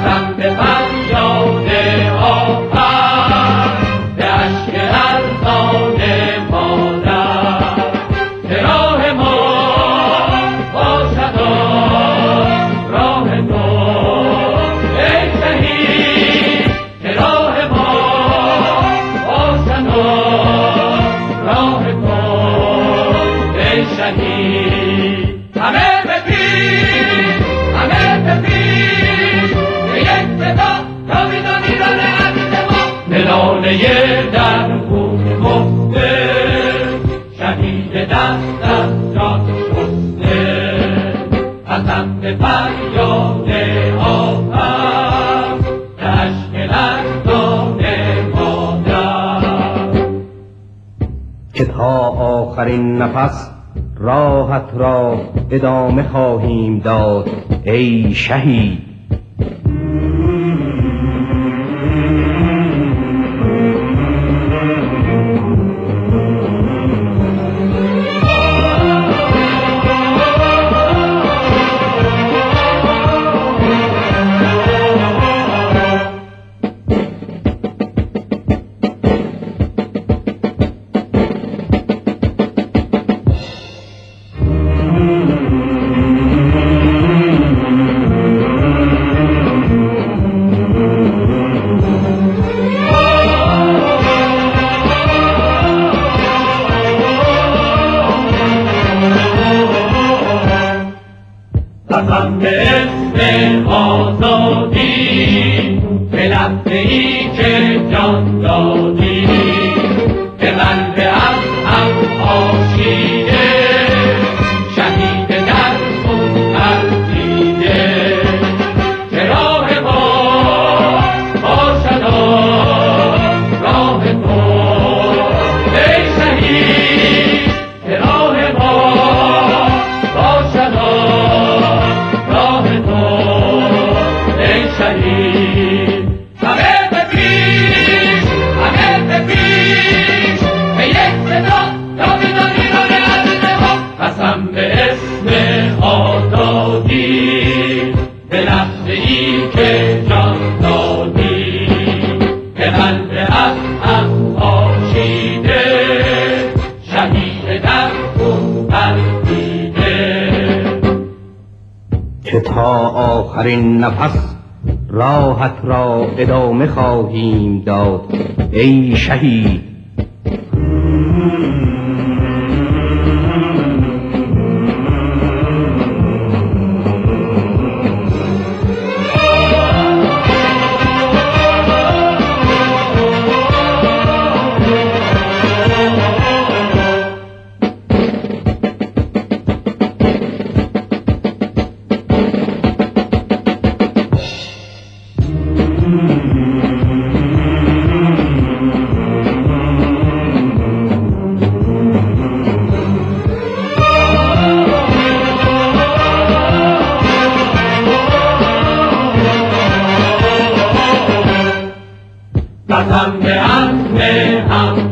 قسم به فریاد آفر، به اشک لرزان مادر، که راه ما باشد راه تو ای شهید، که راه ما باشد راه تو ای شهید. همه به پیش، همه به پیش، به یک صدا جاویدان ایران عزیز ما. نلاله در خون مفته، شهید دست از جان شسته، قسم به فریاد آفر، به اشک لرزان مادر. که تا آخرین نفس راحت را ادامه خواهیم داد ای شهید. قسم به اسم آزادی، به لحظه‌ای که جان دادی، که قلب از هم آشیده، شهید در خون ورزیده، که راه ما باشد راه تو ای شهید، که راه ما باشد راه تو ای شهید. همه به پیش، همه به پیش، به یک صدا جاویدان ایران عزیز ما. قسم به اسم آزادی، به لحظه‌ای که جان دادی، که قلب از هم آشیده، شهید در خون ورزیده، که تا آخرین نفس راحت را ادامه خواهیم داد ای شهید. قسم به عزم هم